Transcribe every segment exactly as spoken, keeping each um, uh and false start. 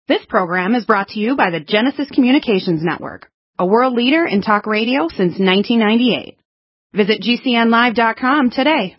This program is brought to you by the Genesis Communications Network, a world leader in talk radio since nineteen ninety-eight. Visit G C N live dot com today.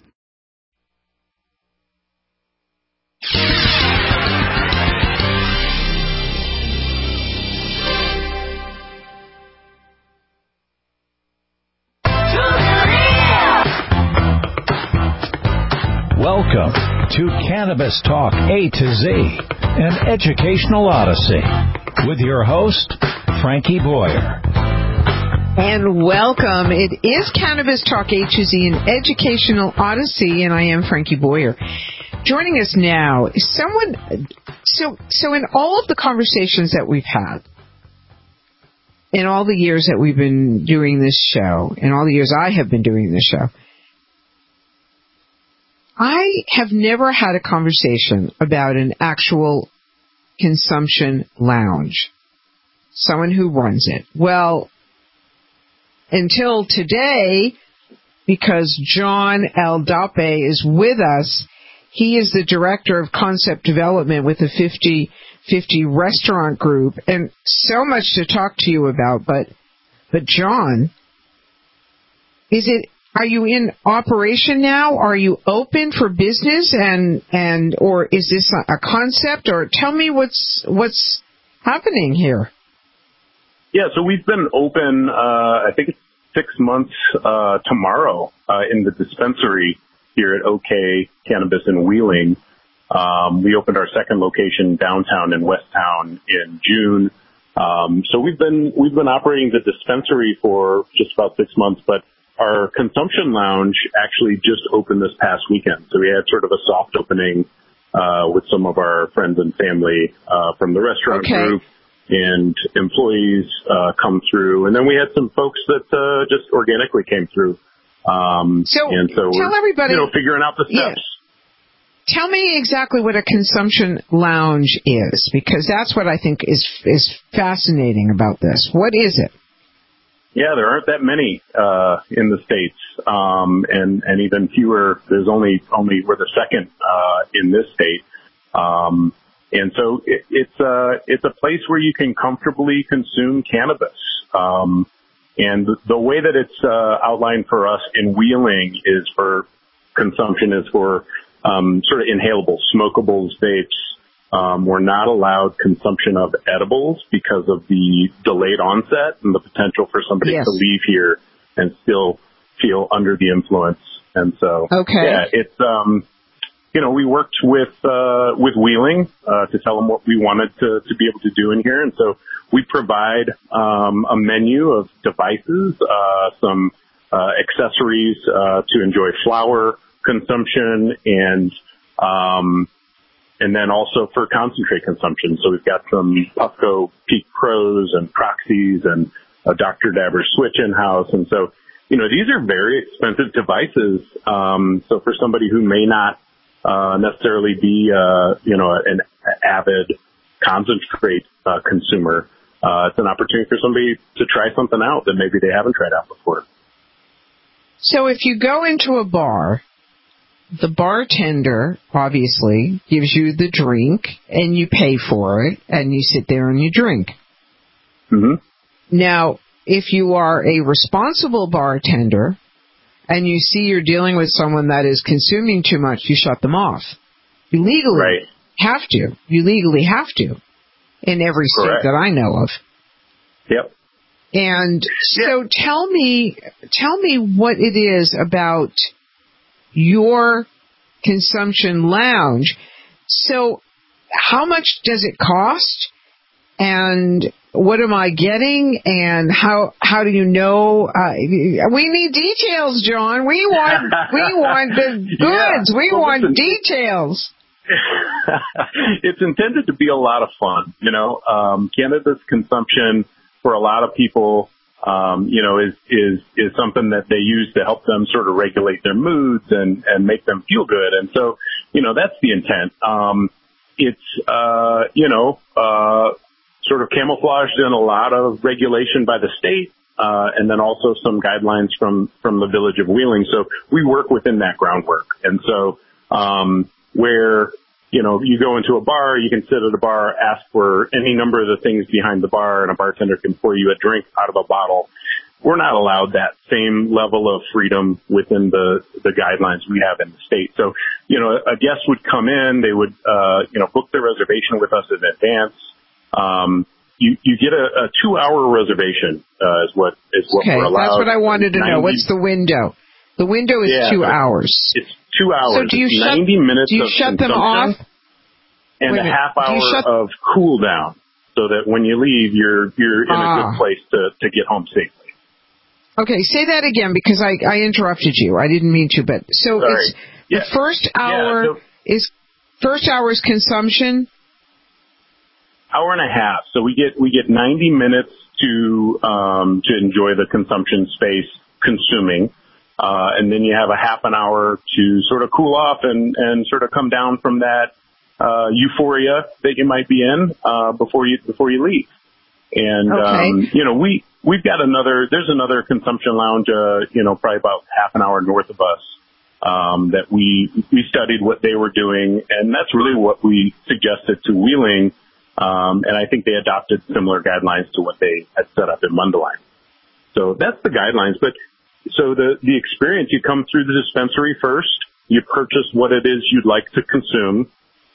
Welcome to Cannabis Talk A to Z, an educational odyssey, with your host, Frankie Boyer. And welcome. It is Cannabis Talk A to Z, an educational odyssey, and I am Frankie Boyer. Joining us now is someone, so, so in all of the conversations that we've had, in all the years that we've been doing this show, in all the years I have been doing this show, I have never had a conversation about an actual consumption lounge, someone who runs it. Well, until today, because John Aldape is with us, he is the director of concept development with the fifty fifty restaurant group, and so much to talk to you about. But, but John, is it? Are you in operation now? Are you open for business, and and or is this a concept? Or tell me what's what's happening here. Yeah, so we've been open. Uh, I think it's six months uh, tomorrow uh, in the dispensary here at OK Cannabis in Wheeling. Um, we opened our second location downtown in Westtown in June. Um, so we've been we've been operating the dispensary for just about six months, but our consumption lounge actually just opened this past weekend. So we had sort of a soft opening uh, with some of our friends and family uh, from the restaurant okay. group and employees uh, come through. And then we had some folks that uh, just organically came through. Um, so and so tell we're, everybody, you know, figuring out the steps. Yeah. Tell me exactly what a consumption lounge is, because that's what I think is is fascinating about this. What is it? Yeah, there aren't that many uh, in the States, um, and, and even fewer. There's only only we're the second uh, in this state, um, and so it, it's a it's a place where you can comfortably consume cannabis. Um, and the, the way that it's uh, outlined for us in Wheeling is for consumption is for um, sort of inhalables, smokables, vapes. Um, we're not allowed consumption of edibles because of the delayed onset and the potential for somebody yes. to leave here and still feel under the influence. And so, okay. yeah, it's, um, you know, we worked with, uh, with Wheeling, uh, to tell them what we wanted to, to be able to do in here. And so we provide, um, a menu of devices, uh, some, uh, accessories, uh, to enjoy flower consumption and, um, and then also for concentrate consumption. So we've got some Puffco Peak Pros and Proxies and a Doctor Dabber Switch in-house. And so, you know, these are very expensive devices. Um, so for somebody who may not uh, necessarily be, uh, you know, an avid concentrate uh, consumer, uh, it's an opportunity for somebody to try something out that maybe they haven't tried out before. So if you go into a bar, the bartender obviously gives you the drink and you pay for it and you sit there and you drink. Mm-hmm. Now, if you are a responsible bartender and you see you're dealing with someone that is consuming too much, you shut them off. You legally right. have to. You legally have to in every state Correct. that I know of. Yep. And so yeah. tell me, tell me what it is about your consumption lounge. So how much does it cost, and what am I getting, and how how do you know? Uh, we need details, John. We want we want the goods. Yeah. We well, want listen, details. It's intended to be a lot of fun. You know, um, cannabis consumption for a lot of people, Um, you know, is, is, is something that they use to help them sort of regulate their moods and, and make them feel good. And so, you know, that's the intent. Um, it's, uh, you know, uh, sort of camouflaged in a lot of regulation by the state, uh, and then also some guidelines from, from the Village of Wheeling. So we work within that groundwork. And so, um, where you know, you go into a bar, you can sit at a bar, ask for any number of the things behind the bar, and a bartender can pour you a drink out of a bottle. We're not allowed that same level of freedom within the, the guidelines we have in the state. So, you know, a guest would come in, they would, uh, you know, book their reservation with us in advance. Um, you, you get a, a two hour reservation, uh, is what, is what okay, we're allowed. that's what I wanted to ninety know. What's the window? The window is yeah, two hours. It's two hours. So do you it's shut, ninety minutes do you of shut them off? And a half hour shut... of cool down, so that when you leave, you're you're in ah. a good place to, to get home safely. Okay, say that again because I, I interrupted you. I didn't mean to, but so Sorry. it's yeah. the first hour yeah, so is first hour is consumption. Hour and a half. So we get we get ninety minutes to um, to enjoy the consumption space consuming, uh, and then you have a half an hour to sort of cool off and and sort of come down from that uh, euphoria that you might be in uh, before you before you leave. And okay. um, you know we we've got another there's another consumption lounge uh, you know probably about half an hour north of us um, that we we studied what they were doing, and that's really what we suggested to Wheeling. Um, and I think they adopted similar guidelines to what they had set up in Mundelein. So that's the guidelines. But so the, the experience, you come through the dispensary first, you purchase what it is you'd like to consume.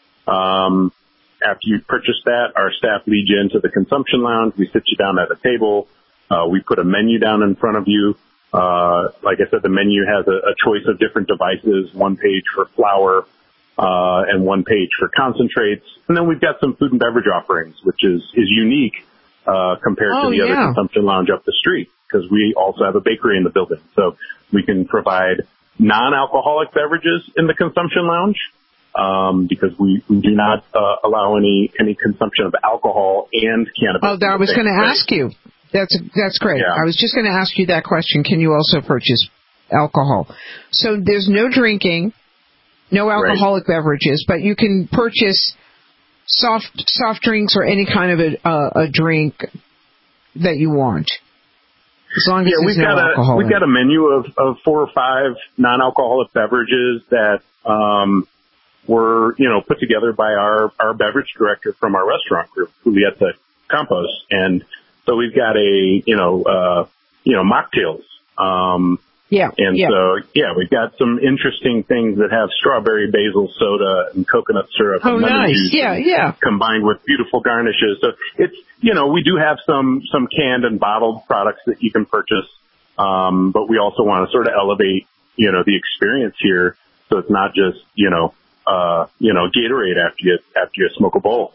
Um, after you purchase that, our staff leads you into the consumption lounge. We sit you down at a table. Uh, we put a menu down in front of you. Uh, like I said, the menu has a, a choice of different devices, one page for flour, Uh, and one page for concentrates. And then we've got some food and beverage offerings, which is, is unique, uh, compared oh, to the yeah. other consumption lounge up the street, because we also have a bakery in the building. So we can provide non-alcoholic beverages in the consumption lounge, um, because we, we do not, uh, allow any, any consumption of alcohol and cannabis. Oh, I was going to ask you. That's, that's great. Yeah. I was just going to ask you that question. Can you also purchase alcohol? So there's no drinking. No alcoholic right. beverages, but you can purchase soft soft drinks or any kind of a uh, a drink that you want, as long as yeah, there's we've no got alcohol. A, we've in got a menu of, of four or five non-alcoholic beverages that um, were you know put together by our, our beverage director from our restaurant group, Julieta Campos, and so we've got a you know uh, you know mocktails. Um, Yeah. And yeah. so, yeah, we've got some interesting things that have strawberry basil soda and coconut syrup oh, and lemon nice. juice yeah, yeah. combined with beautiful garnishes. So it's, you know, we do have some, some canned and bottled products that you can purchase. Um, but we also want to sort of elevate, you know, the experience here. So it's not just, you know, uh, you know, Gatorade after you, after you smoke a bowl.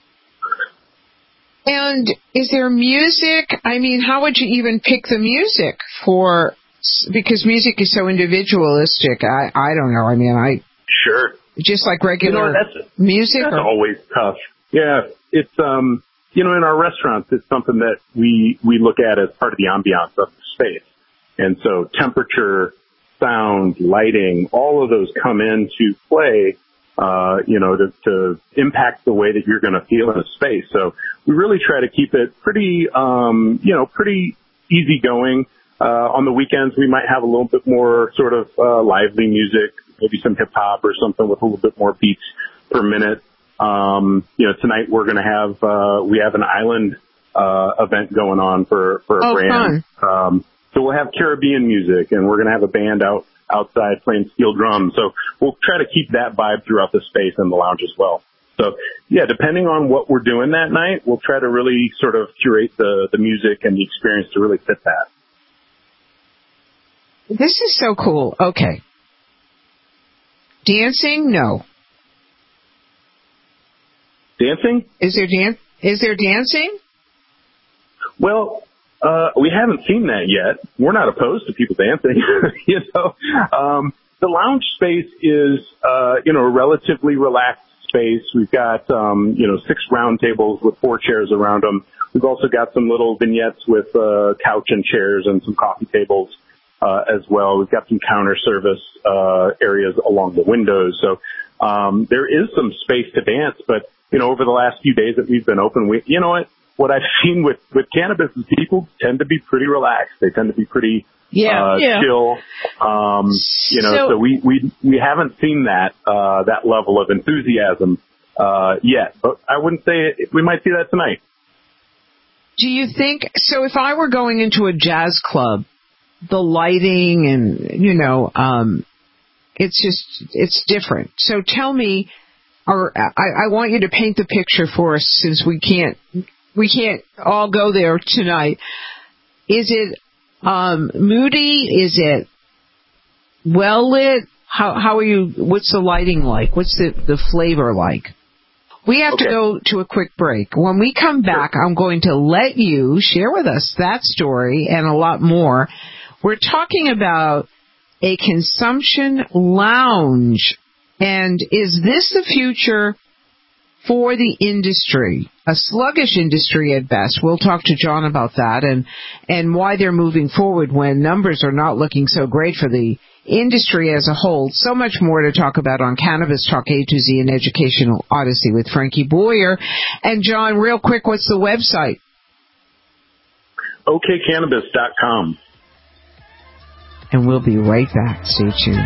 And is there music? I mean, how would you even pick the music for, because music is so individualistic. I, I don't know. I mean, I. Sure. Just like regular you know, that's, music? That's or? always tough. Yeah. It's, um, you know, in our restaurants, it's something that we, we look at as part of the ambiance of the space. And so temperature, sound, lighting, all of those come into play, uh, you know, to, to impact the way that you're going to feel in a space. So we really try to keep it pretty, um, you know, pretty easygoing. Uh, on the weekends, we might have a little bit more sort of, uh, lively music, maybe some hip hop or something with a little bit more beats per minute. Um, you know, tonight we're going to have, uh, we have an island, uh, event going on for, for a oh, brand. Fun. Um, so we'll have Caribbean music and we're going to have a band out outside playing steel drums. So we'll try to keep that vibe throughout the space and the lounge as well. So yeah, depending on what we're doing that night, we'll try to really sort of curate the, the music and the experience to really fit that. This is so cool. Okay. Dancing? No. Dancing? Is there dan- Is there dancing? Well, uh, we haven't seen that yet. We're not opposed to people dancing. you know, um, the lounge space is, uh, you know, a relatively relaxed space. We've got, um, you know, six round tables with four chairs around them. We've also got some little vignettes with, uh, couch and chairs and some coffee tables. Uh, as well. We've got some counter service, uh, areas along the windows. So, um, there is some space to dance, but, you know, over the last few days that we've been open, we, you know what, what I've seen with, with cannabis is people tend to be pretty relaxed. They tend to be pretty, Yeah, uh, yeah. still. Um, you know, So- so we, we, we haven't seen that, uh, that level of enthusiasm, uh, yet. But I wouldn't say it, we might see that tonight. Do you think, so if I were going into a jazz club, the lighting and, you know, um, it's just, it's different. So tell me, or I, I want you to paint the picture for us since we can't, we can't all go there tonight. Is it, um, moody? Is it well lit? How, how are you, what's the lighting like? What's the, the flavor like? We have Okay. to go to a quick break. When we come back, I'm going to let you share with us that story and a lot more. We're talking about a consumption lounge. And is this the future for the industry? A sluggish industry at best. We'll talk to John about that and, and why they're moving forward when numbers are not looking so great for the industry as a whole. So much more to talk about on Cannabis Talk A to Z and Educational Odyssey with Frankie Boyer. And John, real quick, what's the website? O K Cannabis dot com. And we'll be right back. Stay tuned.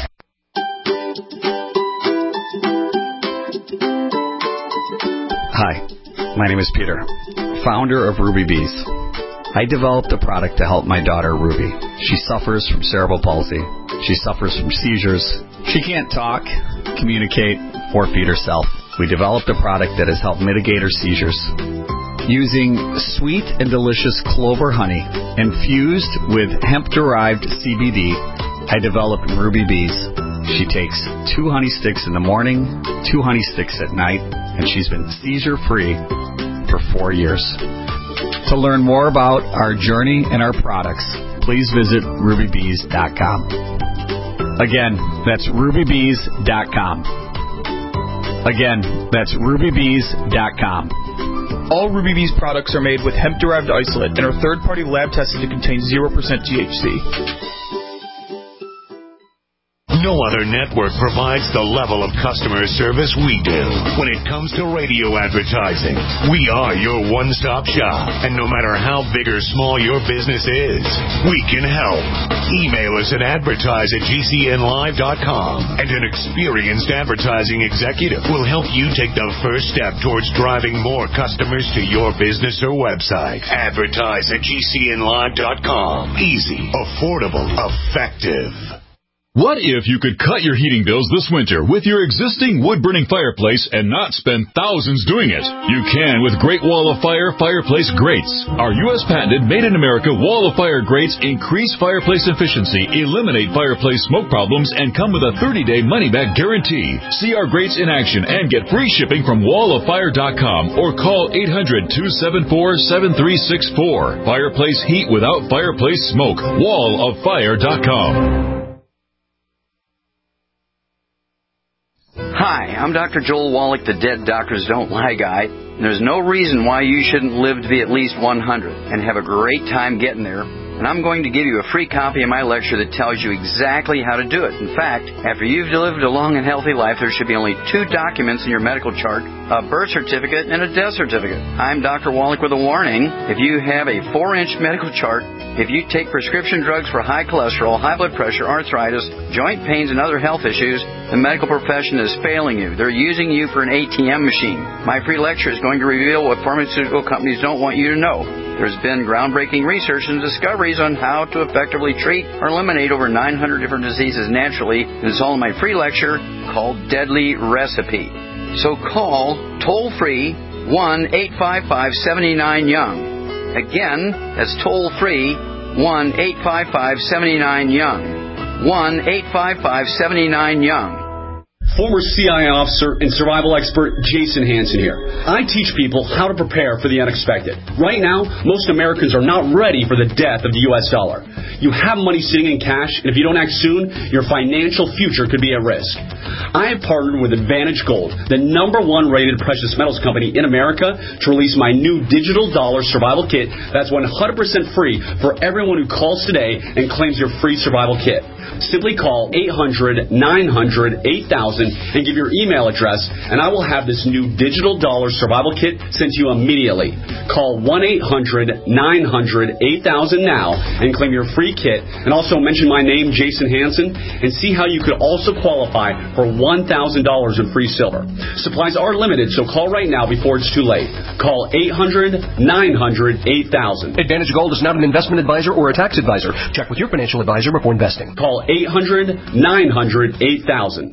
Hi, my name is Peter, founder of Ruby Bees. I developed a product to help my daughter, Ruby. She suffers from cerebral palsy. She suffers from seizures. She can't talk, communicate, or feed herself. We developed a product that has helped mitigate her seizures. Using sweet and delicious clover honey infused with hemp-derived C B D, I developed Ruby Bees. She takes two honey sticks in the morning, two honey sticks at night, and she's been seizure-free for four years. To learn more about our journey and our products, please visit ruby bees dot com. Again, that's ruby bees dot com. Again, that's ruby bees dot com. All Ruby Bees products are made with hemp-derived isolate and are third-party lab tested to contain zero percent T H C. No other network provides the level of customer service we do. When it comes to radio advertising, we are your one-stop shop. And no matter how big or small your business is, we can help. Email us at advertise at G C N live dot com, and an experienced advertising executive will help you take the first step towards driving more customers to your business or website. Advertise at G C N live dot com. Easy, affordable, effective. What if you could cut your heating bills this winter with your existing wood-burning fireplace and not spend thousands doing it? You can with Great Wall of Fire Fireplace Grates. Our U S patented made-in-America Wall of Fire grates increase fireplace efficiency, eliminate fireplace smoke problems, and come with a thirty-day money-back guarantee. See our grates in action and get free shipping from wall of fire dot com or call eight hundred, two seven four, seven three six four. Fireplace heat without fireplace smoke. wall of fire dot com. Hi, I'm Doctor Joel Wallach, the Dead Doctors Don't Lie guy. There's no reason why you shouldn't live to be at least one hundred and have a great time getting there. And I'm going to give you a free copy of my lecture that tells you exactly how to do it. In fact, after you've lived a long and healthy life, there should be only two documents in your medical chart, a birth certificate and a death certificate. I'm Doctor Wallach with a warning. If you have a four-inch medical chart, if you take prescription drugs for high cholesterol, high blood pressure, arthritis, joint pains, and other health issues, the medical profession is failing you. They're using you for an A T M machine. My free lecture is going to reveal what pharmaceutical companies don't want you to know. There's been groundbreaking research and discoveries on how to effectively treat or eliminate over nine hundred different diseases naturally. And it's all in my free lecture called Deadly Recipe. So call toll-free one eight five five, seven nine, young. Again, that's toll-free one eight five five, seven nine, young. one eight five five, seven nine, young. Former C I A officer and survival expert Jason Hansen here. I teach people how to prepare for the unexpected. Right now, most Americans are not ready for the death of the U S dollar. You have money sitting in cash, and if you don't act soon, your financial future could be at risk. I have partnered with Advantage Gold, the number one rated precious metals company in America, to release my new digital dollar survival kit that's one hundred percent free for everyone who calls today and claims your free survival kit. Simply call eight hundred, nine hundred, eight thousand thousand and give your email address, and I will have this new digital dollar survival kit sent to you immediately. Call one eight hundred nine hundred eight thousand now and claim your free kit, and also mention my name, Jason Hansen, and see how you could also qualify for one thousand dollars in free silver. Supplies are limited, so call right now before it's too late. Call eight hundred nine hundred eight thousand. Advantage Gold is not an investment advisor or a tax advisor. Check with your financial advisor before investing. Call eight hundred nine hundred eight thousand.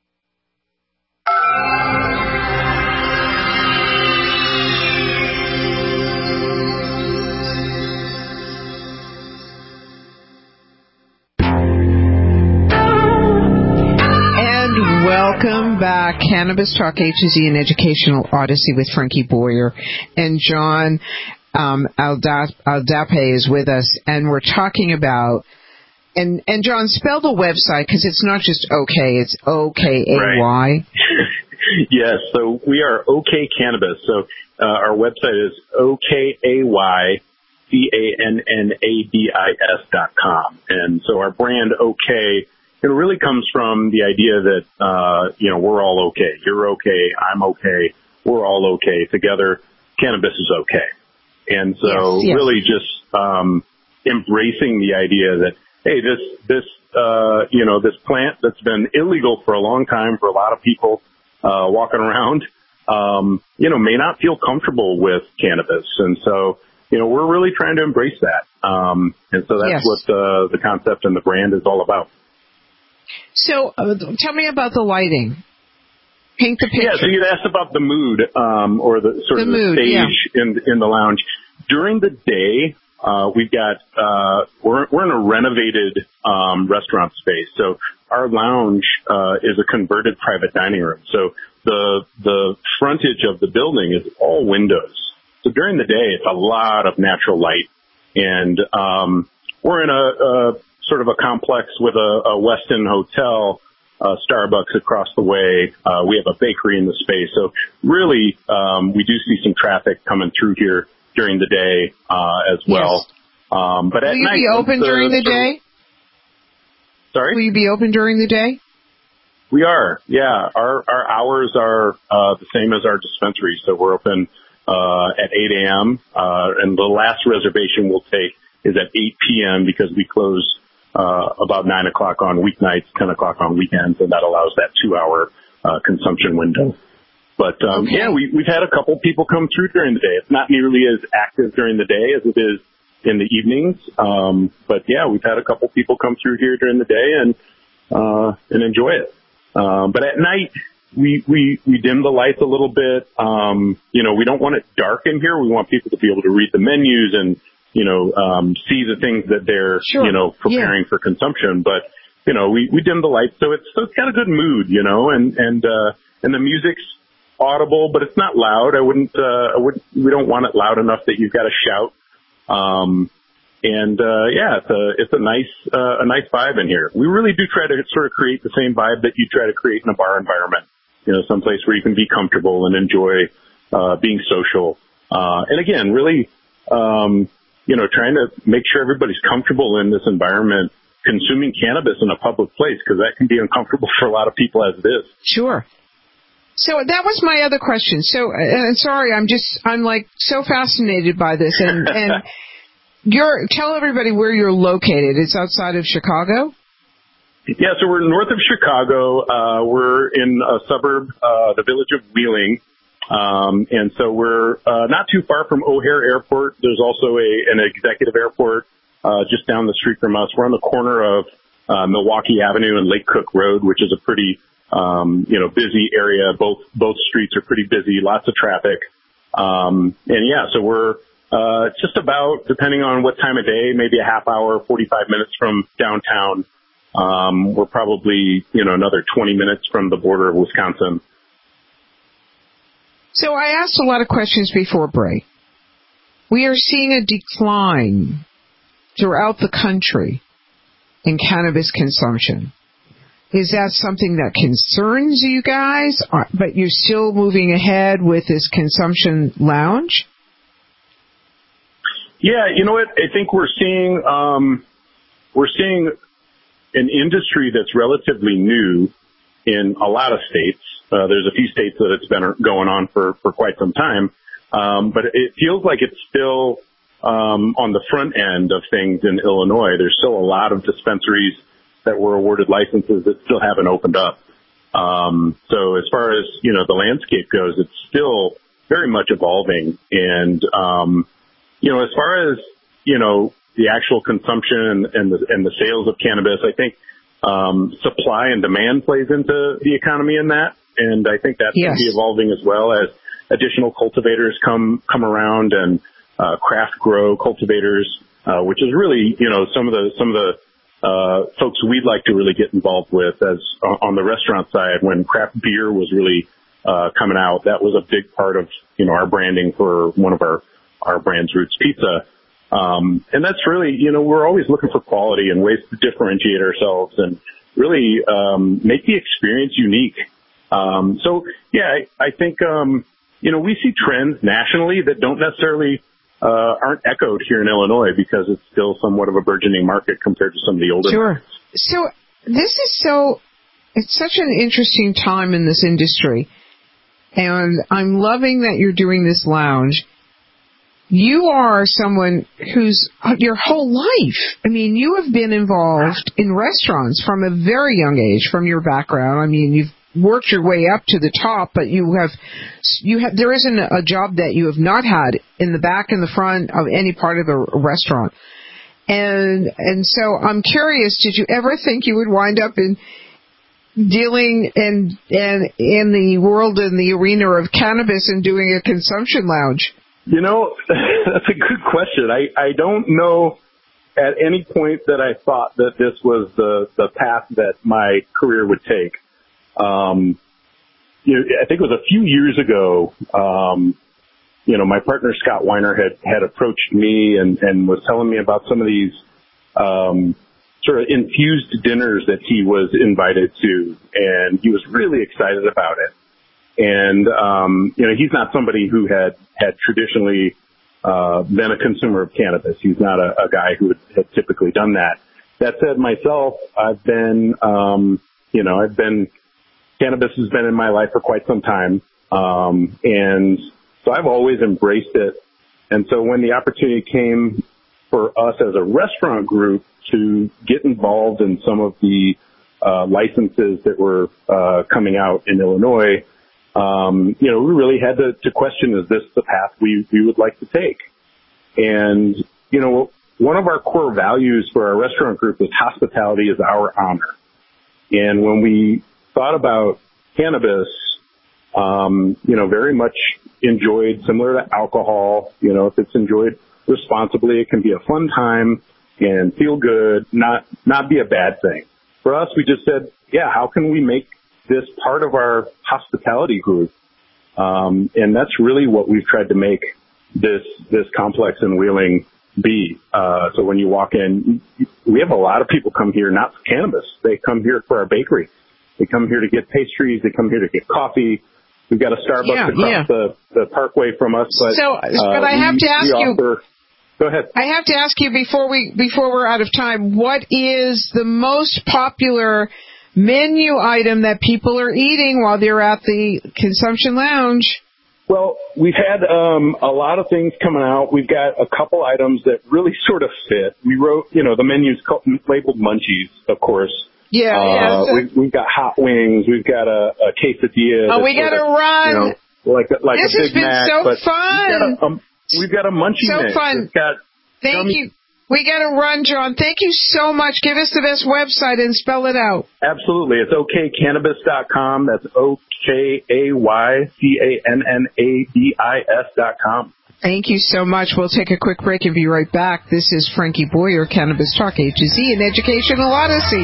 Welcome back. Cannabis Talk A to Z, an educational odyssey with Frankie Boyer. And John um, Aldap- Aldape is with us, and we're talking about, and, and John, spell the website, because it's not just OK, it's O K A Y. Right. Yes, so we are OK Cannabis. So uh, our website is O K A Y C A N N A B I S dot com. And so our brand OK, it really comes from the idea that, uh, you know, we're all okay. You're okay. I'm okay. We're all okay. Together, cannabis is okay. And so yes, yes. really just, um, embracing the idea that, hey, this, this, uh, you know, this plant that's been illegal for a long time for a lot of people, uh, walking around, um, you know, may not feel comfortable with cannabis. And so, you know, we're really trying to embrace that. Um, and so that's yes. what, uh, the concept and the brand is all about. So, uh, tell me about the lighting. Paint the picture. Yeah, so you'd asked about the mood, um, or the sort the of the mood, stage yeah. in in the lounge. During the day, uh, we've got uh, we're we're in a renovated um, restaurant space. So our lounge uh, is a converted private dining room. So the the frontage of the building is all windows. So during the day, it's a lot of natural light, and um, we're in a, a sort of a complex with a, a Westin hotel, uh, Starbucks across the way. Uh, we have a bakery in the space. So really, um, we do see some traffic coming through here during the day, uh, as well. Yes. Um, but Will at you night. be open the, during the day? Sorry? Will you be open during the day? We are. Yeah. Our, our hours are, uh, the same as our dispensary. So we're open, uh, at eight a.m. Uh, and the last reservation we'll take is at eight p.m. because we close Uh, about nine o'clock on weeknights, ten o'clock on weekends, and that allows that two-hour uh, consumption window. But um, okay. yeah, we, we've had a couple people come through during the day. It's not nearly as active during the day as it is in the evenings. Um, but yeah, we've had a couple people come through here during the day and uh, and enjoy it. Um, but at night, we we we dim the lights a little bit. Um, you know, we don't want it dark in here. We want people to be able to read the menus and you know, um, see the things that they're, sure. you know, preparing yeah. for consumption. But, you know, we, we dim the lights. So it's, so it's got a good mood, you know, and, and, uh, and the music's audible, but it's not loud. I wouldn't, uh, I wouldn't, we don't want it loud enough that you've got to shout. Um, and, uh, yeah, it's a, it's a nice, uh, a nice vibe in here. We really do try to sort of create the same vibe that you try to create in a bar environment, you know, someplace where you can be comfortable and enjoy, uh, being social. Uh, and again, really, um, you know, trying to make sure everybody's comfortable in this environment, consuming cannabis in a public place, because that can be uncomfortable for a lot of people as it is. Sure. So that was my other question. So, uh, sorry, I'm just, I'm like so fascinated by this. And, and you're, tell everybody where you're located. It's outside of Chicago? Yeah, so we're north of Chicago. Uh, we're in a suburb, uh, the village of Wheeling. Um, and so we're, uh, not too far from O'Hare Airport. There's also a, an executive airport, uh, just down the street from us. We're on the corner of, uh, Milwaukee Avenue and Lake Cook Road, which is a pretty, um, you know, busy area. Both, both streets are pretty busy, lots of traffic. Um, and yeah, so we're, uh, just about, depending on what time of day, maybe a half hour, forty-five minutes from downtown. Um, we're probably, you know, another twenty minutes from the border of Wisconsin. So I asked a lot of questions before break. We are seeing a decline throughout the country in cannabis consumption. Is that something that concerns you guys, but you're still moving ahead with this consumption lounge? Yeah, you know what? I think we're seeing um, we're seeing an industry that's relatively new. in a lot of states. Uh, there's a few states that it's been going on for, for quite some time. Um, but it feels like it's still um, on the front end of things in Illinois. There's still a lot of dispensaries that were awarded licenses that still haven't opened up. Um, so as far as, you know, the landscape goes, it's still very much evolving. And, um, you know, as far as, you know, the actual consumption and the, and the sales of cannabis, I think, um, supply and demand plays into the economy in that. And I think that's yes. going to be evolving as well as additional cultivators come, come around and, uh, craft grow cultivators, uh, which is really, you know, some of the, some of the, uh, folks we'd like to really get involved with as uh, on the restaurant side when craft beer was really, uh, coming out. That was a big part of, you know, our branding for one of our, our brands, Roots Pizza. Um, and that's really, you know, we're always looking for quality and ways to differentiate ourselves and really, um, make the experience unique. Um, so yeah, I, I think, um, you know, we see trends nationally that don't necessarily, uh, aren't echoed here in Illinois because it's still somewhat of a burgeoning market compared to some of the older Sure. markets. So this is so, it's such an interesting time in this industry. And I'm loving that you're doing this lounge. You are someone who's your whole life. I mean, you have been involved in restaurants from a very young age from your background. I mean, you've worked your way up to the top, but you have, you have, there isn't a job that you have not had in the back and the front of any part of a restaurant. And, and so I'm curious, did you ever think you would wind up in dealing and, and in the world, in the arena of cannabis and doing a consumption lounge? You know, that's a good question. I, I don't know at any point that I thought that this was the, the path that my career would take. Um, you know, I think it was a few years ago, um, you know, my partner Scott Weiner had, had approached me and, and was telling me about some of these, um, sort of infused dinners that he was invited to, and he was really excited about it. And, um, you know, he's not somebody who had, had traditionally, uh, been a consumer of cannabis. He's not a, a guy who had, had typically done that. That said, myself, I've been, um, you know, I've been, cannabis has been in my life for quite some time. Um, and so I've always embraced it. And so when the opportunity came for us as a restaurant group to get involved in some of the, uh, licenses that were, uh, coming out in Illinois, Um, you know, we really had to, to question, is this the path we, we would like to take? And, you know, one of our core values for our restaurant group is hospitality is our honor. And when we thought about cannabis, um, you know, very much enjoyed similar to alcohol. You know, if it's enjoyed responsibly, it can be a fun time and feel good, not, not be a bad thing. For us, we just said, yeah, how can we make this part of our hospitality group? Um, and that's really what we've tried to make this, this complex in Wheeling be. Uh, so when you walk in, we have a lot of people come here, not for cannabis. They come here for our bakery. They come here to get pastries. They come here to get coffee. We've got a Starbucks yeah, across yeah. the, the parkway from us. But, so, uh, but I have we, to ask you, offer, go ahead. I have to ask you before we, before we're out of time, what is the most popular menu item that people are eating while they're at the consumption lounge? Well, we've had um, a lot of things coming out. We've got a couple items that really sort of fit. We wrote, you know, the menu's called, labeled Munchies, of course. Yeah, uh, yeah. So we've, we've got hot wings. We've got a, a quesadilla. Oh, we got to run. You know, like a, like this a has Big been Mac, so but fun. We've got a, um, we've got a Munchie so mix. fun. It's got Thank gummy- you. We got to run, John. Thank you so much. Give us the best website and spell it out. Absolutely. It's O K Cannabis dot com. That's O K A Y C A N N A B I S dot com. Thank you so much. We'll take a quick break and be right back. This is Frankie Boyer, Cannabis Talk A to Z, an educational odyssey.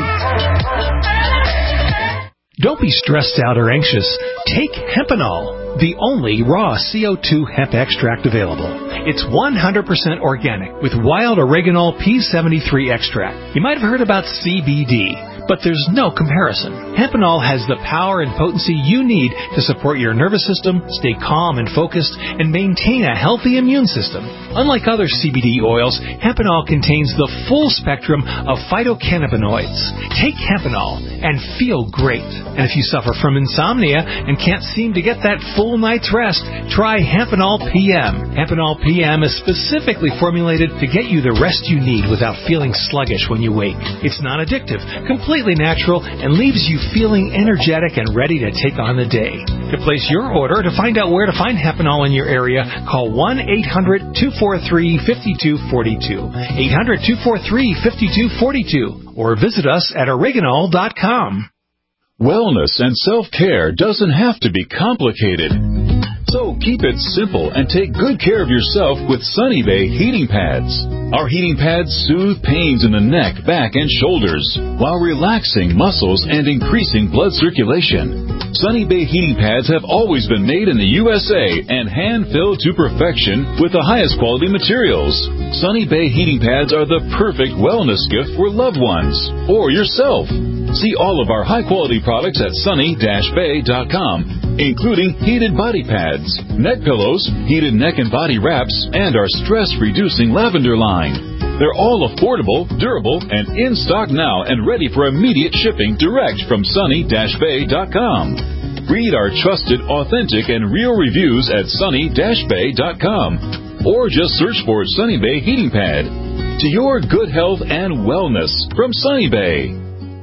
Don't be stressed out or anxious. Take Hempanol, the only raw C O two hemp extract available. It's one hundred percent organic with wild oregano P seventy-three extract. You might have heard about C B D, but there's no comparison. Hempenol has the power and potency you need to support your nervous system, stay calm and focused, and maintain a healthy immune system. Unlike other C B D oils, Hempenol contains the full spectrum of phytocannabinoids. Take Hempenol and feel great. And if you suffer from insomnia and can't seem to get that full night's rest, try Hempenol P M. Hempenol P M is specifically formulated to get you the rest you need without feeling sluggish when you wake. It's non-addictive, completely natural, and leaves you feeling energetic and ready to take on the day. To place your order, to find out where to find Hempenol in your area, call one eight hundred two four three five two four two, eight hundred two four three five two four two, or visit us at oregonol dot com. Wellness and self-care doesn't have to be complicated. So keep it simple and take good care of yourself with Sunny Bay heating pads. Our heating pads soothe pains in the neck, back, and shoulders while relaxing muscles and increasing blood circulation. Sunny Bay heating pads have always been made in the U S A and hand-filled to perfection with the highest quality materials. Sunny Bay heating pads are the perfect wellness gift for loved ones or yourself. See all of our high-quality products at sunny dash bay dot com, including heated body pads, neck pillows, heated neck and body wraps, and our stress-reducing lavender line. They're all affordable, durable, and in stock now and ready for immediate shipping direct from sunny dash bay dot com. Read our trusted, authentic, and real reviews at sunny dash bay dot com, or just search for Sunny Bay Heating Pad. To your good health and wellness from Sunny Bay.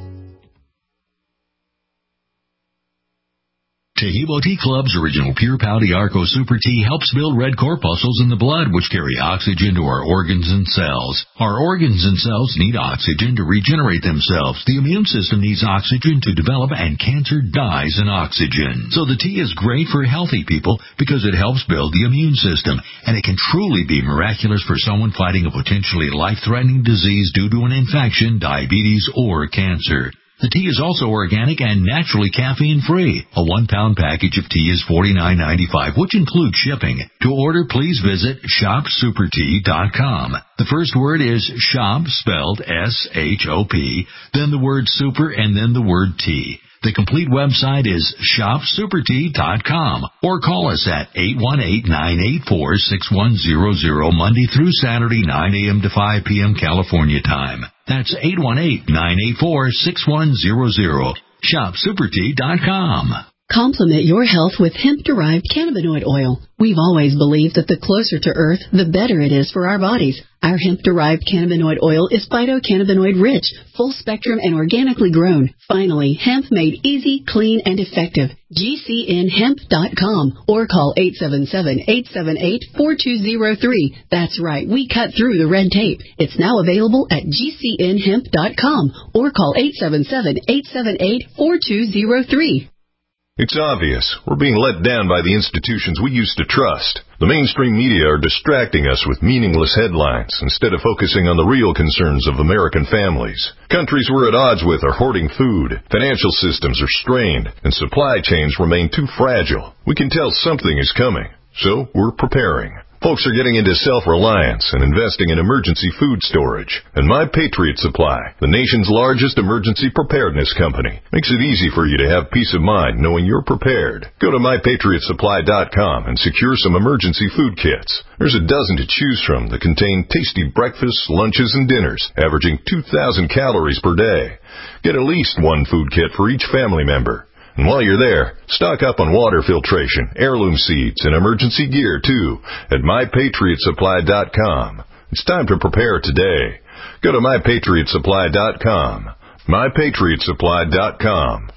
Tahibo Tea Club's original Pure Pau Arco Super Tea helps build red corpuscles in the blood, which carry oxygen to our organs and cells. Our organs and cells need oxygen to regenerate themselves. The immune system needs oxygen to develop, and cancer dies in oxygen. So the tea is great for healthy people because it helps build the immune system, and it can truly be miraculous for someone fighting a potentially life-threatening disease due to an infection, diabetes, or cancer. The tea is also organic and naturally caffeine-free. A one-pound package of tea is forty-nine ninety-five, which includes shipping. To order, please visit shop super tea dot com. The first word is shop, spelled S H O P, then the word super, and then the word tea. The complete website is shop super tea dot com, or call us at eight one eight, nine eight four, six one zero zero Monday through Saturday, nine a.m. to five p.m. California time. That's eight one eight, nine eight four, six one zero zero. shop super tea dot com. Complement your health with hemp-derived cannabinoid oil. We've always believed that the closer to Earth, the better it is for our bodies. Our hemp-derived cannabinoid oil is phytocannabinoid-rich, full-spectrum, and organically grown. Finally, hemp made easy, clean, and effective. G C N hemp dot com or call eight seven seven, eight seven eight, four two zero three. That's right, we cut through the red tape. It's now available at G C N hemp dot com or call eight seven seven, eight seven eight, four two zero three. It's obvious. We're being let down by the institutions we used to trust. The mainstream media are distracting us with meaningless headlines instead of focusing on the real concerns of American families. Countries we're at odds with are hoarding food, financial systems are strained, and supply chains remain too fragile. We can tell something is coming, so we're preparing. Folks are getting into self-reliance and investing in emergency food storage. And My Patriot Supply, the nation's largest emergency preparedness company, makes it easy for you to have peace of mind knowing you're prepared. Go to my patriot supply dot com and secure some emergency food kits. There's a dozen to choose from that contain tasty breakfasts, lunches, and dinners, averaging two thousand calories per day. Get at least one food kit for each family member. And while you're there, stock up on water filtration, heirloom seeds, and emergency gear, too, at my patriot supply dot com. It's time to prepare today. Go to my patriot supply dot com. my patriot supply dot com.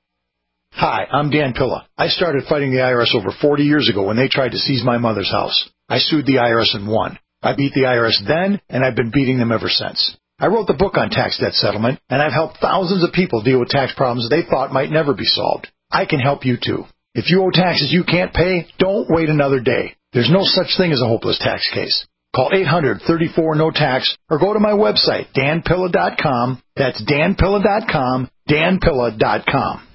Hi, I'm Dan Pilla. I started fighting the I R S over forty years ago when they tried to seize my mother's house. I sued the I R S and won. I beat the I R S then, and I've been beating them ever since. I wrote the book on tax debt settlement, and I've helped thousands of people deal with tax problems they thought might never be solved. I can help you, too. If you owe taxes you can't pay, don't wait another day. There's no such thing as a hopeless tax case. Call eight hundred, thirty-four, no tax, or go to my website, dan pilla dot com. That's dan pilla dot com, dan pilla dot com.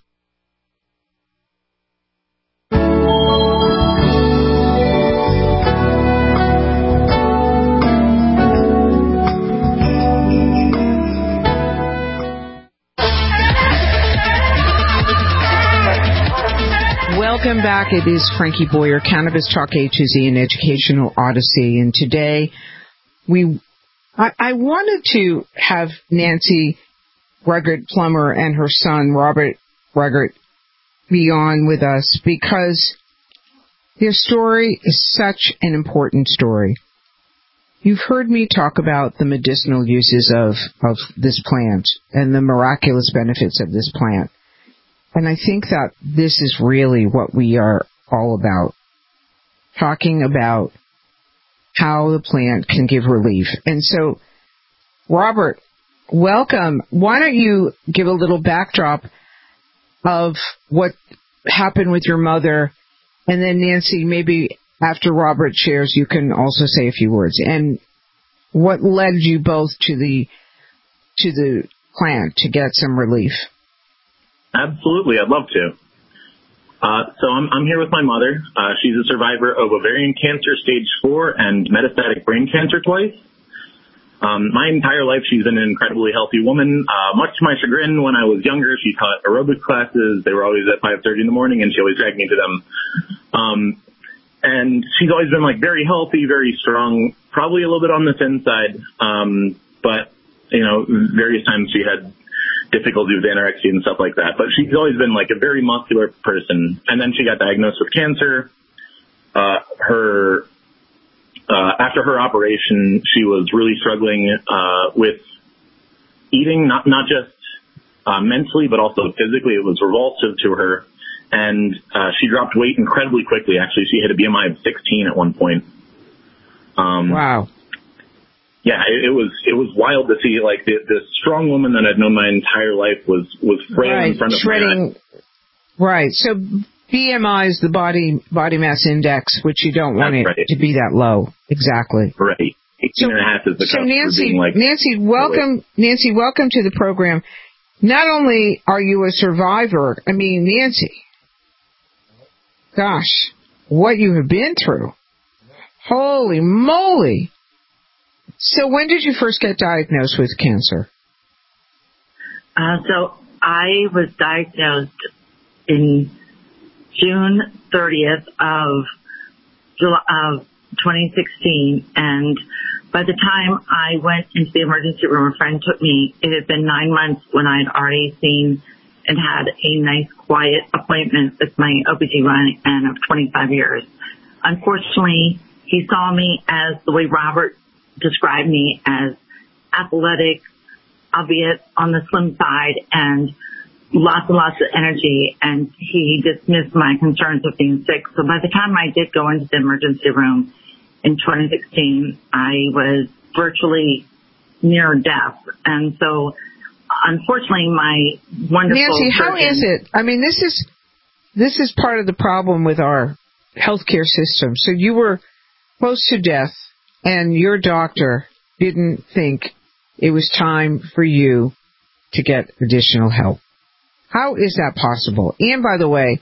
back. It is Frankie Boyer, Cannabis Talk A to Z, an educational odyssey. And today, we, I, I wanted to have Nancy Ruggert Plummer and her son, Robert Ruggert, be on with us because their story is such an important story. You've heard me talk about the medicinal uses of, of this plant and the miraculous benefits of this plant. And I think that this is really what we are all about, talking about how the plant can give relief. And so, Robert, welcome. Why don't you give a little backdrop of what happened with your mother, and then Nancy, maybe after Robert shares, you can also say a few words. And what led you both to the to the plant to get some relief? Absolutely, I'd love to. Uh, so I'm, I'm here with my mother. Uh, she's a survivor of ovarian cancer stage four and metastatic brain cancer twice. Um, my entire life, she's been an incredibly healthy woman. Uh, much to my chagrin, when I was younger, she taught aerobics classes. They were always at five thirty in the morning, and she always dragged me to them. Um, and she's always been, like, very healthy, very strong, probably a little bit on the thin side. Um, but, you know, various times she had difficulty with anorexia and stuff like that. But she's always been, like, a very muscular person. And then she got diagnosed with cancer. Uh, her... Uh, after her operation, she was really struggling uh, with eating, not not just uh, mentally, but also physically. It was revulsive to her, and uh, she dropped weight incredibly quickly. Actually, she hit a B M I of sixteen at one point. Um, wow. Yeah, it, it was it was wild to see, like, the, this strong woman that I'd known my entire life was was frail right. in front of Shredding. me. Right. So B M I is the body body mass index, which you don't want That's it right. to be that low. Exactly. Right. eighteen So, and a half is the so cutoff for Nancy, being, like, Nancy, welcome, Nancy, welcome to the program. Not only are you a survivor, I mean, Nancy, gosh, what you have been through. Holy moly. So when did you first get diagnosed with cancer? Uh, so I was diagnosed in June thirtieth of July, of twenty sixteen, and by the time I went into the emergency room, a friend took me. It had been nine months when I had already seen and had a nice, quiet appointment with my O B G Y N of twenty-five years. Unfortunately, he saw me as the way Robert described me, as athletic, albeit on the slim side, and lots and lots of energy, and he dismissed my concerns of being sick. So by the time I did go into the emergency room in twenty sixteen, I was virtually near death. And so, unfortunately, my wonderful Nancy, how surgeon, is it? I mean, this is this is part of the problem with our healthcare system. So you were close to death, and your doctor didn't think it was time for you to get additional help. How is that possible? And by the way,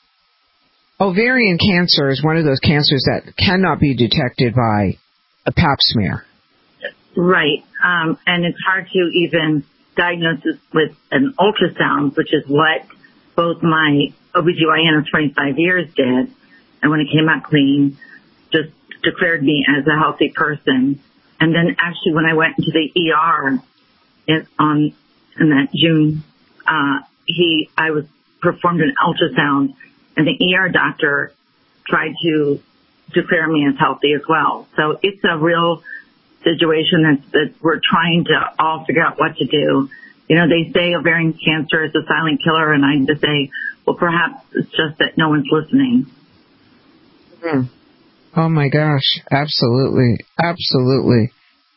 ovarian cancer is one of those cancers that cannot be detected by a pap smear. right, um, and it's hard to even diagnose this with an ultrasound, which is what both my O B G Y N of twenty-five years did, and when it came out clean, just declared me as a healthy person. And then actually when I went into the E R in, on in that June, uh, he, I was performed an ultrasound, and the E R doctor tried to declare me as healthy as well. So it's a real situation that, that we're trying to all figure out what to do. You know, they say ovarian cancer is a silent killer, and I just say, well, perhaps it's just that no one's listening. Hmm. Oh my gosh, absolutely, absolutely.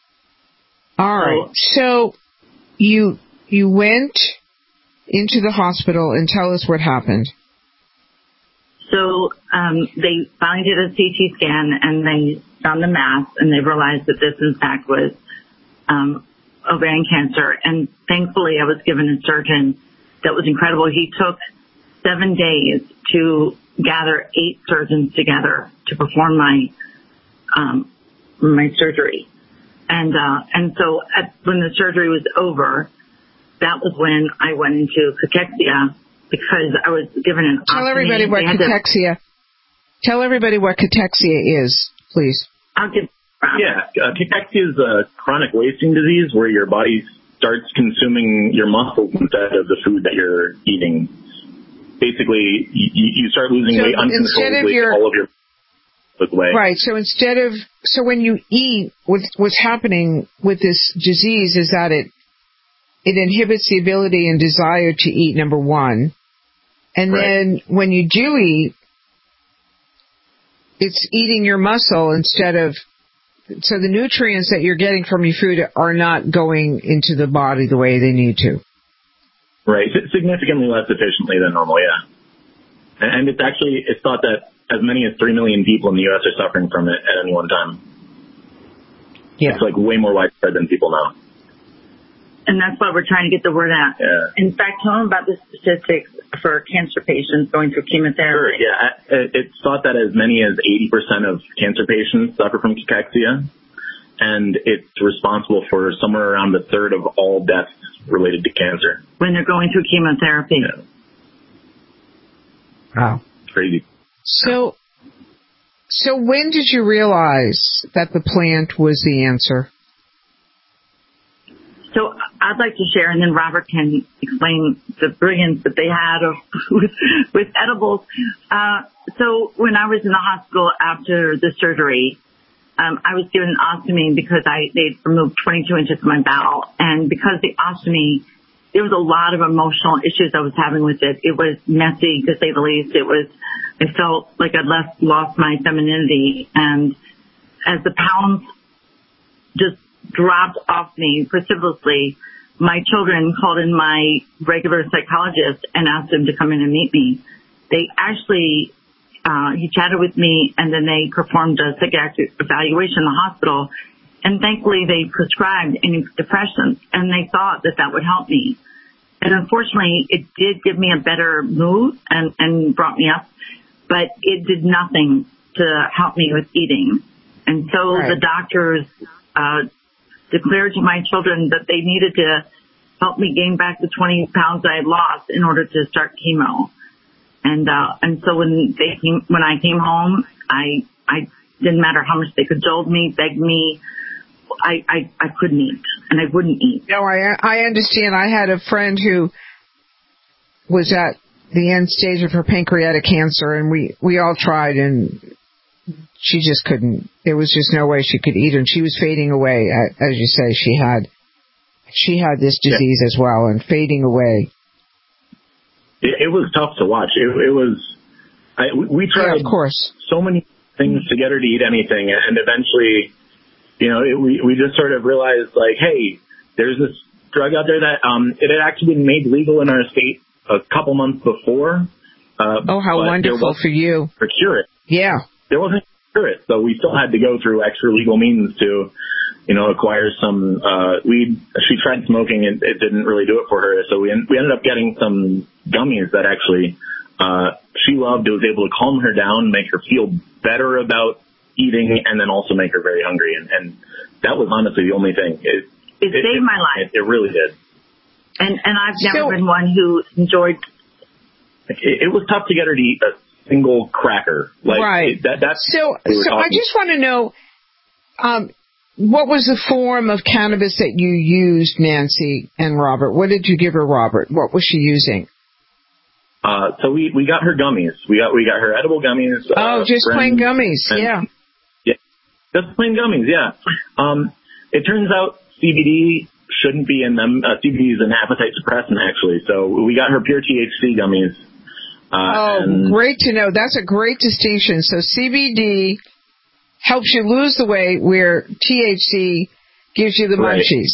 All right, so you you went into the hospital, and tell us what happened. So um, they finally did a C T scan, and they found the mass, and they realized that this, in fact, was um, ovarian cancer. And thankfully, I was given a surgeon that was incredible. He took seven days to gather eight surgeons together to perform my um, my surgery. And uh, and so at, when the surgery was over, that was when I went into cachexia, because I was given an Tell ostomy. everybody what They had cachexia. to, Tell everybody what cachexia is, please. I'll give. Yeah, uh, cachexia is a chronic wasting disease where your body starts consuming your muscles instead of the food that you're eating. Basically, you, you start losing so weight uncontrollably. Your, all of your weight. Right. So instead of so when you eat, what's what's happening with this disease is that it it inhibits the ability and desire to eat. Number one, and right. then when you do eat, it's eating your muscle instead of. So the nutrients that you're getting from your food are not going into the body the way they need to. Right, significantly less efficiently than normal, yeah. And it's actually, it's thought that as many as three million people in the U S are suffering from it at any one time. Yeah. It's like way more widespread than people know. And that's why we're trying to get the word out. Yeah. In fact, tell them about the statistics for cancer patients going through chemotherapy. Sure, yeah. It's thought that as many as eighty percent of cancer patients suffer from cachexia, and it's responsible for somewhere around a third of all deaths related to cancer. When they're going through chemotherapy. Yeah. Wow. Crazy. So, so when did you realize that the plant was the answer? So I'd like to share, and then Robert can explain the brilliance that they had of with, with edibles. Uh, so when I was in the hospital after the surgery, um, I was given an ostomy because I they'd removed twenty-two inches of my bowel, and because the ostomy, there was a lot of emotional issues I was having with it. It was messy, to say the least. It was, I felt like I'd left, lost my femininity, and as the pounds just dropped off me precipitously, my children called in my regular psychologist and asked him to come in and meet me. They actually, uh, he chatted with me, and then they performed a psychiatric evaluation in the hospital, and thankfully they prescribed antidepressants, and they thought that that would help me. And unfortunately, it did give me a better mood and, and brought me up, but it did nothing to help me with eating. And so right. the doctors, uh, declared to my children that they needed to help me gain back the twenty pounds I had lost in order to start chemo. And, uh, and so when they came, when I came home, I, I didn't matter how much they cajoled me, begged me, I, I, I couldn't eat, and I wouldn't eat. No, I, I understand. I had a friend who was at the end stage of her pancreatic cancer, and we, we all tried, and she just couldn't. There was just no way she could eat, and she was fading away. As you say, she had she had this disease yeah. as well, and fading away. It, it was tough to watch. It, it was. I, we tried, yeah, of course, so many things to get her to eat anything, and eventually, you know, it, we we just sort of realized, like, hey, there's this drug out there that um it had actually been made legal in our state a couple months before. Uh, oh, how wonderful for you! For cure it, yeah, there wasn't. It. So we still had to go through extra legal means to, you know, acquire some uh, weed. She tried smoking and it didn't really do it for her. So we en- we ended up getting some gummies that actually uh, she loved. It was able to calm her down, make her feel better about eating, and then also make her very hungry. And, and that was honestly the only thing. It, it, it saved it, my life. It, it really did. And and I've never so, been one who enjoyed. It, it was tough to get her to eat a single cracker. Like, right. That, that's so, so I just want to know, um, what was the form of cannabis that you used, Nancy and Robert? What did you give her, Robert? What was she using? Uh, so we, we got her gummies. We got, we got her edible gummies. Oh, uh, just plain gummies. And, yeah. Yeah. Just plain gummies. Yeah. Um, it turns out C B D shouldn't be in them. Uh, C B D is an appetite suppressant, actually. So we got her pure T H C gummies. oh, Uh, and great to know. That's a great distinction. So C B D helps you lose the weight, where T H C gives you the right. munchies.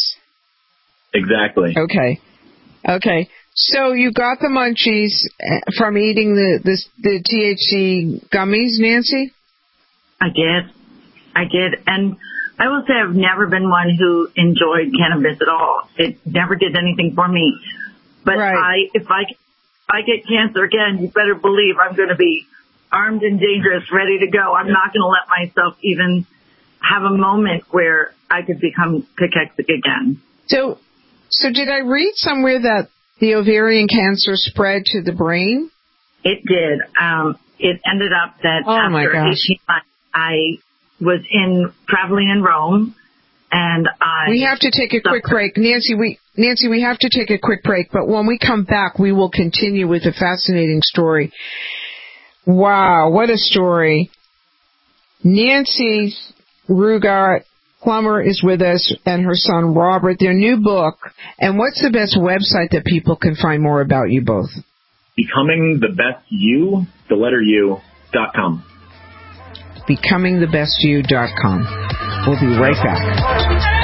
Exactly. Okay. Okay. So you got the munchies from eating the, the, the T H C gummies, Nancy? I did. I did. And I will say I've never been one who enjoyed cannabis at all. It never did anything for me. But right. I, if I... I get cancer again, you better believe I'm going to be armed and dangerous, ready to go. I'm not going to let myself even have a moment where I could become cachexic again. So, so did I read somewhere that the ovarian cancer spread to the brain? It did. Um, it ended up that oh my after gosh. eighteen months, I was in traveling in Rome, and I. We have to take a quick break, Nancy. We Nancy, we have to take a quick break, but when we come back, we will continue with a fascinating story. Wow, what a story! Nancy Ruegart Plummer is with us, and her son Robert. Their new book. And what's the best website that people can find more about you both? Becoming the Best You, the letter U, dot com. becoming the best you dot com. We'll be right back.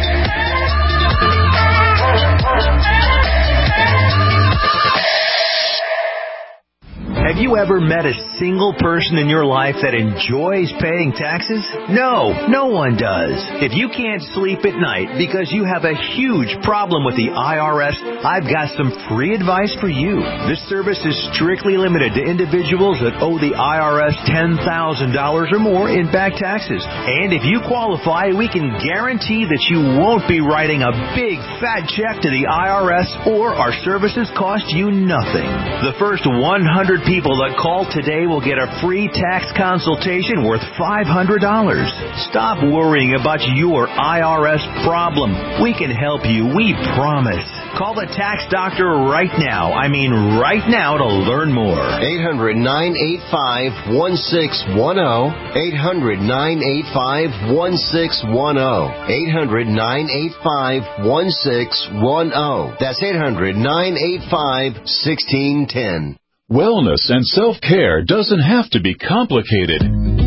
Have you ever met a single person in your life that enjoys paying taxes? No, no one does. If you can't sleep at night because you have a huge problem with the I R S, I've got some free advice for you. This service is strictly limited to individuals that owe the I R S ten thousand dollars or more in back taxes. And if you qualify, we can guarantee that you won't be writing a big fat check to the I R S, or our services cost you nothing. The first one hundred people People that call today will get a free tax consultation worth five hundred dollars. Stop worrying about your I R S problem. We can help you, we promise. Call the tax doctor right now. I mean right now to learn more. eight hundred, nine eight five, one six one zero. eight hundred, nine eight five, one six one zero. eight hundred, nine eight five, one six one zero. That's eight hundred, nine eight five, one six one zero. Wellness and self-care doesn't have to be complicated.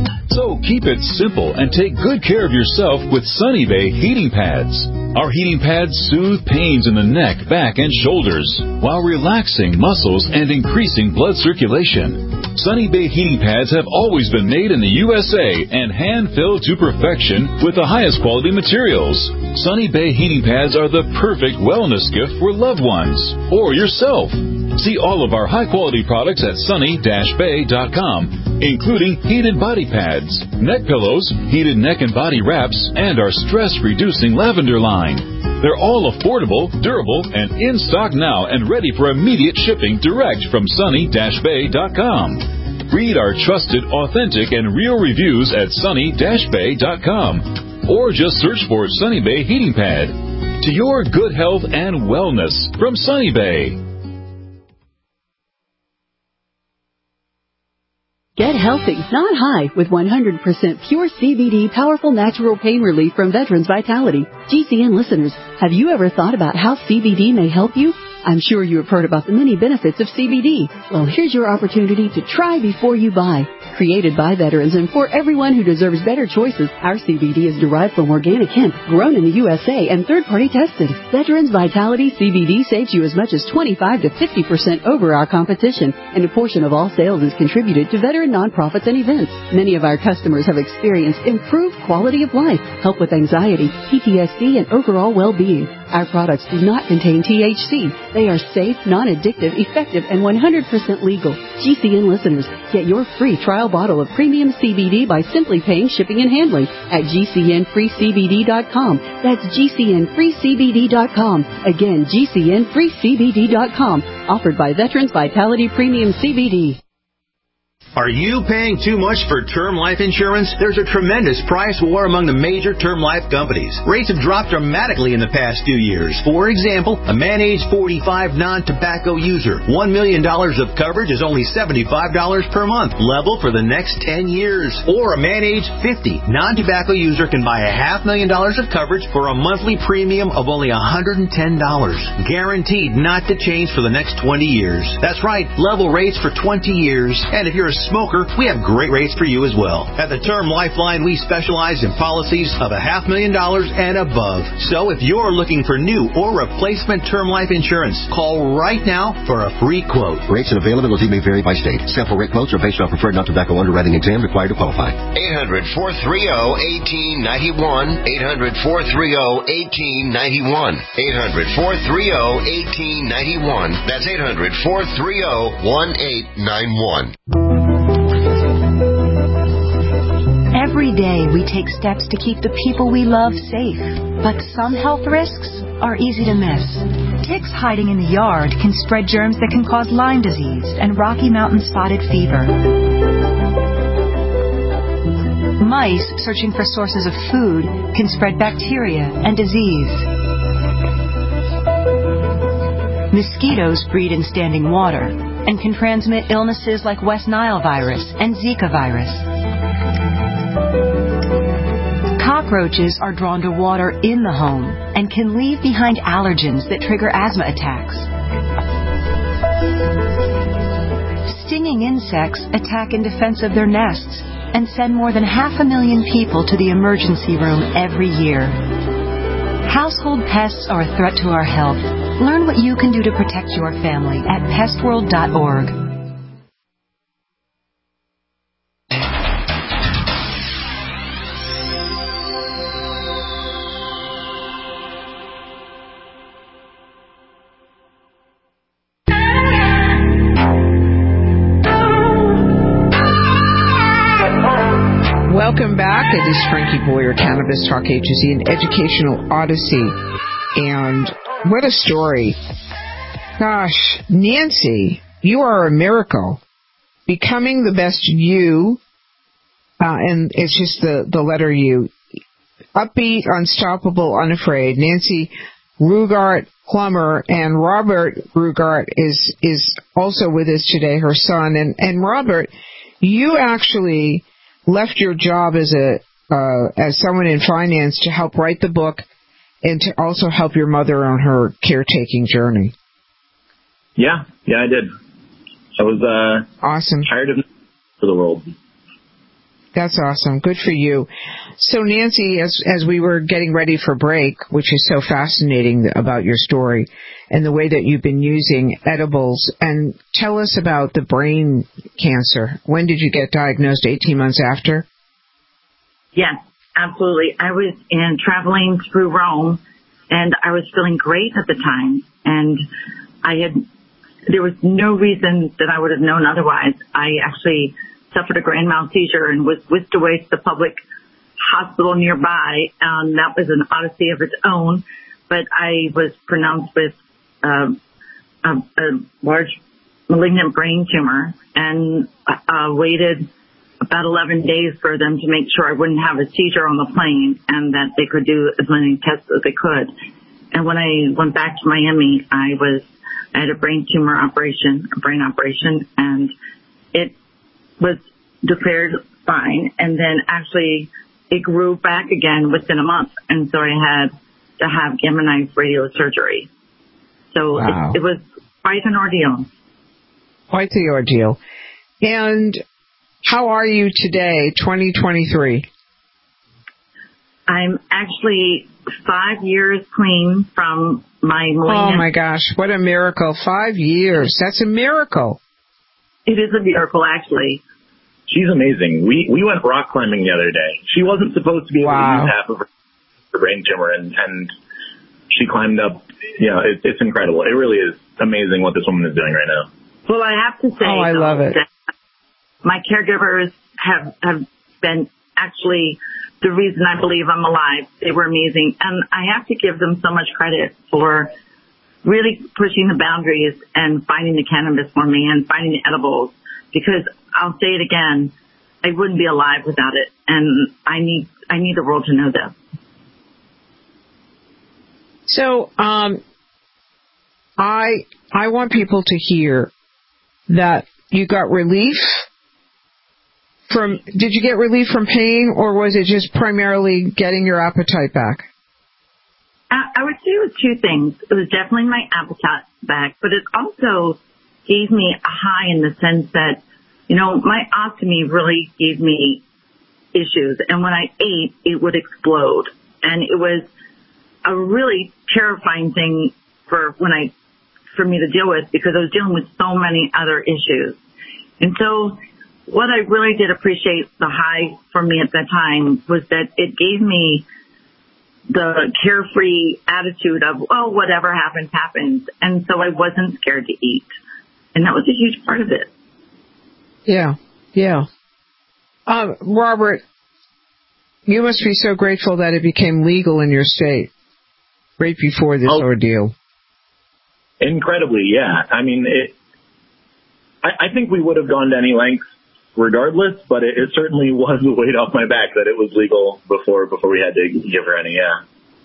So keep it simple and take good care of yourself with Sunny Bay heating pads. Our heating pads soothe pains in the neck, back, and shoulders while relaxing muscles and increasing blood circulation. Sunny Bay heating pads have always been made in the U S A and hand-filled to perfection with the highest quality materials. Sunny Bay heating pads are the perfect wellness gift for loved ones or yourself. See all of our high-quality products at sunny dash bay dot com, including heated body pads, neck pillows, heated neck and body wraps, and our stress-reducing lavender line. They're all affordable, durable, and in stock now and ready for immediate shipping direct from sunny dash bay dot com. Read our trusted, authentic, and real reviews at sunny dash bay dot com, or just search for Sunny Bay Heating Pad. To your good health and wellness from Sunny Bay. Get healthy, not high, with one hundred percent pure C B D powerful natural pain relief from Veterans Vitality. G C N listeners, have you ever thought about how C B D may help you? I'm sure you have heard about the many benefits of C B D. Well, here's your opportunity to try before you buy. Created by veterans and for everyone who deserves better choices, our C B D is derived from organic hemp, grown in the U S A and third-party tested. Veterans Vitality C B D saves you as much as twenty-five to fifty percent over our competition, and a portion of all sales is contributed to veteran nonprofits and events. Many of our customers have experienced improved quality of life, help with anxiety, P T S D, and overall well-being. Our products do not contain T H C. They are safe, non-addictive, effective, and one hundred percent legal. G C N listeners, get your free trial bottle of premium C B D by simply paying shipping and handling at G C N free C B D dot com. That's G C N free C B D dot com. Again, G C N free C B D dot com. Offered by Veterans Vitality Premium C B D. Are you paying too much for term life insurance? There's a tremendous price war among the major term life companies. Rates have dropped dramatically in the past few years. For example, a man age forty-five non-tobacco user, one million dollars of coverage is only seventy-five dollars per month, level for the next ten years. Or a man age fifty non-tobacco user can buy a half million dollars of coverage for a monthly premium of only one hundred ten dollars. Guaranteed not to change for the next twenty years. That's right, level rates for twenty years. And if you're a smoker, we have great rates for you as well. At the Term Lifeline, we specialize in policies of a half million dollars and above. So if you're looking for new or replacement term life insurance, call right now for a free quote. Rates and availability may vary by state. Sample rate quotes are based on preferred non-tobacco underwriting exam required to qualify. eight hundred, four three zero, one eight nine one. eight hundred, four three zero, one eight nine one. eight hundred, four three zero, one eight nine one. That's eight hundred, four three zero, one eight nine one. Every day we take steps to keep the people we love safe. But some health risks are easy to miss. Ticks hiding in the yard can spread germs that can cause Lyme disease and Rocky Mountain spotted fever. Mice searching for sources of food can spread bacteria and disease. Mosquitoes breed in standing water and can transmit illnesses like West Nile virus and Zika virus. Cockroaches are drawn to water in the home and can leave behind allergens that trigger asthma attacks. Stinging insects attack in defense of their nests and send more than half a million people to the emergency room every year. Household pests are a threat to our health. Learn what you can do to protect your family at pest world dot org. Welcome back. It is Frankie Boyer, Cannabis Talk A to Z, an educational odyssey. And what a story. Gosh, Nancy, you are a miracle. Becoming the best you, uh, and it's just the, the letter U. Upbeat, unstoppable, unafraid. Nancy Rugart Plummer, and Robert Rugart is is also with us today, her son. And, and Robert, you actually left your job as a uh, as someone in finance to help write the book and to also help your mother on her caretaking journey. Yeah, yeah, I did. I was uh, awesome. Tired of for the world. That's awesome. Good for you. So, Nancy, as as we were getting ready for break, which is so fascinating about your story and the way that you've been using edibles, and tell us about the brain cancer. When did you get diagnosed? eighteen months after? Yes, absolutely. I was in traveling through Rome, and I was feeling great at the time, and I had, there was no reason that I would have known otherwise. I actually suffered a grand mal seizure and was whisked away to the public hospital nearby. Um, that was an odyssey of its own, but I was pronounced with um, a, a large malignant brain tumor and uh, waited about eleven days for them to make sure I wouldn't have a seizure on the plane and that they could do as many tests as they could. And when I went back to Miami, I was, I had a brain tumor operation, a brain operation, and it was declared fine. And then actually it grew back again within a month. And so I had to have gamma knife radiosurgery. So wow. it, it was quite an ordeal. Quite the ordeal. And how are you today, twenty twenty-three? I'm actually five years clean from my malignant. Oh, my gosh. What a miracle. Five years. That's a miracle. It is a miracle, actually. She's amazing. We we went rock climbing the other day. She wasn't supposed to be able wow. to use half of her, her brain tumor, and, and she climbed up. You know, it, it's incredible. It really is amazing what this woman is doing right now. Well, I have to say, oh, I though, love it. that my caregivers have, have been actually the reason I believe I'm alive. They were amazing. And I have to give them so much credit for really pushing the boundaries and finding the cannabis for me and finding the edibles, because I'll say it again, I wouldn't be alive without it. And I need, I need the world to know that. So, um, I, I want people to hear that you got relief from, did you get relief from pain, or was it just primarily getting your appetite back? I, I would say it was two things. It was definitely my appetite back, but it also gave me a high in the sense that, you know, my ostomy really gave me issues, and when I ate, it would explode. And it was a really terrifying thing for when I, for me to deal with, because I was dealing with so many other issues. And so what I really did appreciate the high for me at that time was that it gave me the carefree attitude of, oh, whatever happens, happens. And so I wasn't scared to eat. And that was a huge part of it. Yeah, yeah. Um, Robert, You must be so grateful that it became legal in your state right before this oh, ordeal. Incredibly, yeah. I mean, it, I, I think we would have gone to any lengths regardless, but it, it certainly was a weight off my back that it was legal before before we had to give her any, yeah.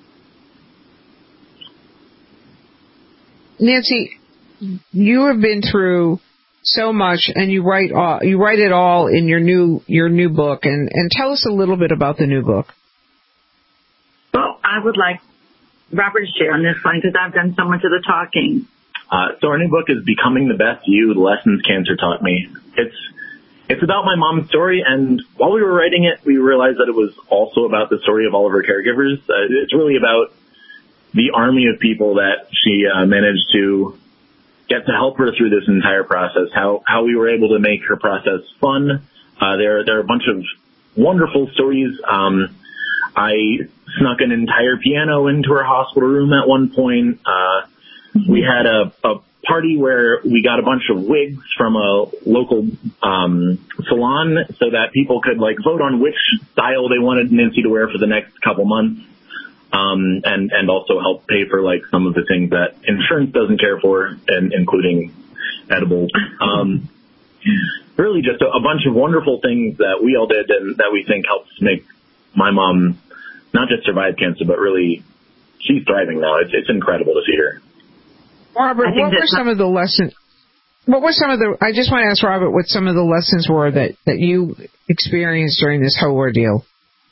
Nancy, you have been through so much, and you write all, you write it all in your new your new book. And, and tell us a little bit about the new book. Well, I would like Robert to share on this one because I've done so much of the talking. Uh, so our new book is Becoming the Best You, The Lessons Cancer Taught Me. It's it's about my mom's story, and while we were writing it, we realized that it was also about the story of all of her caregivers. Uh, it's really about the army of people that she uh, managed to get to help her through this entire process, how how we were able to make her process fun. Uh, there, there are a bunch of wonderful stories. Um, I snuck an entire piano into her hospital room at one point. Uh, we had a, a party where we got a bunch of wigs from a local um, salon so that people could like vote on which style they wanted Nancy to wear for the next couple months. Um, and, and also help pay for like some of the things that insurance doesn't care for, and including edibles. Um, really just a, a bunch of wonderful things that we all did and that we think helps make my mom not just survive cancer, but really she's thriving now. It's, it's incredible to see her. Robert, what were some of the lessons? What were some of the, I just want to ask Robert what some of the lessons were that, that you experienced during this whole ordeal.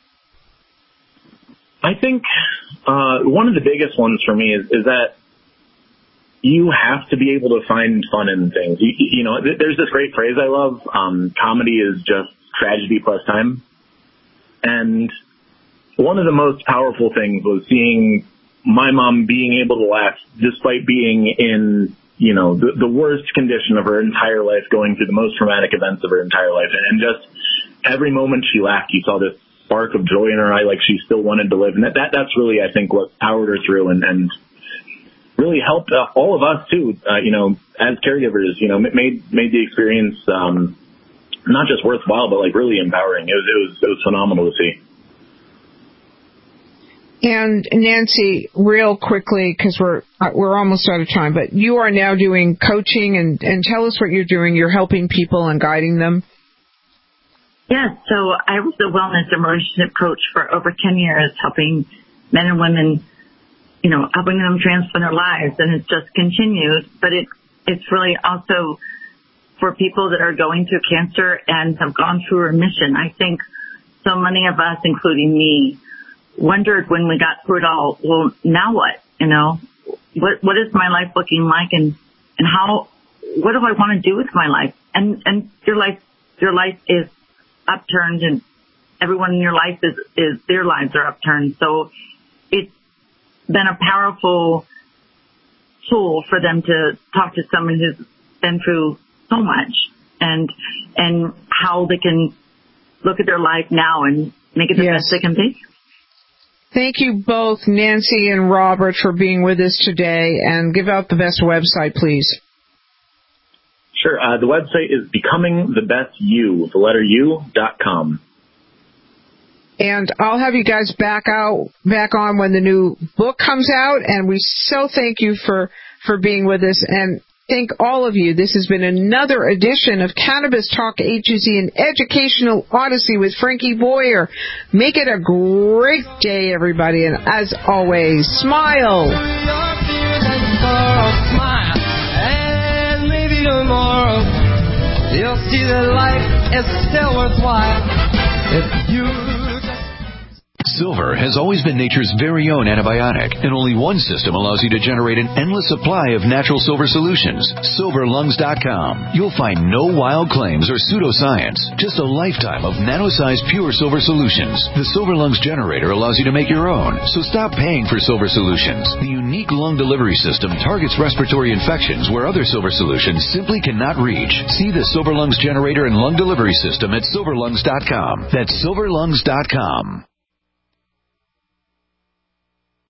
I think uh, one of the biggest ones for me is, is that you have to be able to find fun in things. You, you know, th- there's this great phrase I love. Um, comedy is just tragedy plus time. And one of the most powerful things was seeing my mom being able to laugh despite being in, you know, the, the worst condition of her entire life, going through the most traumatic events of her entire life. And, and just every moment she laughed, you saw this spark of joy in her eye, like she still wanted to live. And that, that that's really, I think, what powered her through and, and really helped uh, all of us too, uh, you know, as caregivers, you know, made, made the experience, um, not just worthwhile, but like really empowering. It was, it was, it was phenomenal to see. And Nancy, real quickly, because we're we're almost out of time, but you are now doing coaching, and, and tell us what you're doing. You're helping people and guiding them. Yes, so I was a wellness and relationship coach for over ten years, helping men and women, you know, helping them transform their lives, and it's just continued. But it it's really also for people that are going through cancer and have gone through remission. I think so many of us, including me, wondered when we got through it all, well, now what? You know, what what is my life looking like, and and how, what do I want to do with my life? And and your life your life is upturned, and everyone in your life is, is their lives are upturned. So it's been a powerful tool for them to talk to someone who's been through so much, and and how they can look at their life now and make it the yes. best they can be. Thank you both, Nancy and Robert, for being with us today, and give out the best website, please. Sure. Uh, the website is becoming the best you, the letter U, dot com. And I'll have you guys back out, back on when the new book comes out. And we so thank you for, for being with us. And thank all of you. This has been another edition of Cannabis Talk A to Z, an educational odyssey with Frankie Boyer. Make it a great day, everybody. And as always, smile. Tomorrow, you'll see that life is still worthwhile if you. Silver has always been nature's very own antibiotic, and only one system allows you to generate an endless supply of natural silver solutions. silver lungs dot com. You'll find no wild claims or pseudoscience, just a lifetime of nano-sized pure silver solutions. The Silver Lungs generator allows you to make your own, so stop paying for silver solutions. The unique lung delivery system targets respiratory infections where other silver solutions simply cannot reach. See the Silver Lungs generator and lung delivery system at silver lungs dot com. That's silver lungs dot com.